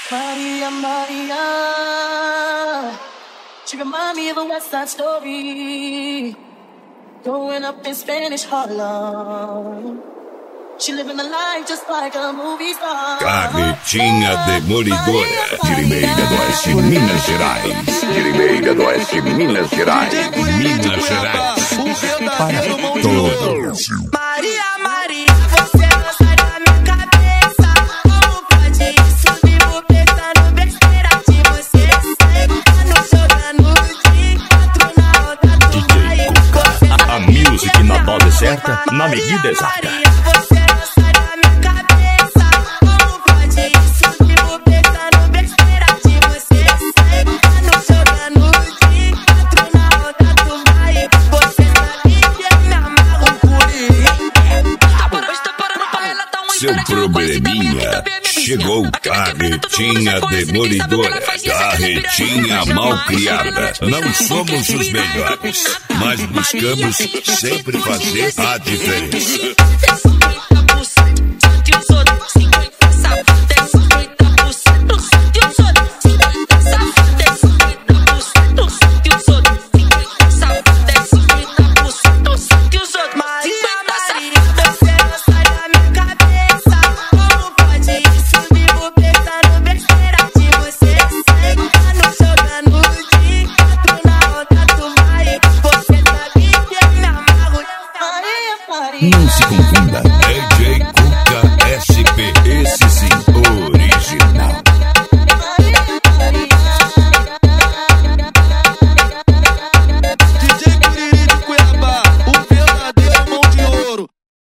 Maria, Maria, she remind me of a West Side Story. Growing up in Spanish Harlem, she living a life just like a movie star. Carretinha Demolidora, de Limeira do Oeste, Minas Gerais. De Limeira do Oeste, Minas Gerais. Minas Gerais, para todo o Brasil. Maria, Maria, você não sai da minha cabeça. Como pode isso? Vivo pensando besteira de você. Sentando, jogando o dia 4 na roda do baile. A music na dose certa, na medida exata. Você não sai da minha cabeça. Como pode isso? Vivo pensando besteira de você. Sentando, jogando o dia 4 na roda do baile. Você sabe que eu me amarro por isso. Seu probleminha chegou. Carretinha Demolidora, carretinha malcriada. Não somos os melhores, mas buscamos sempre fazer a diferença. Não se confunda,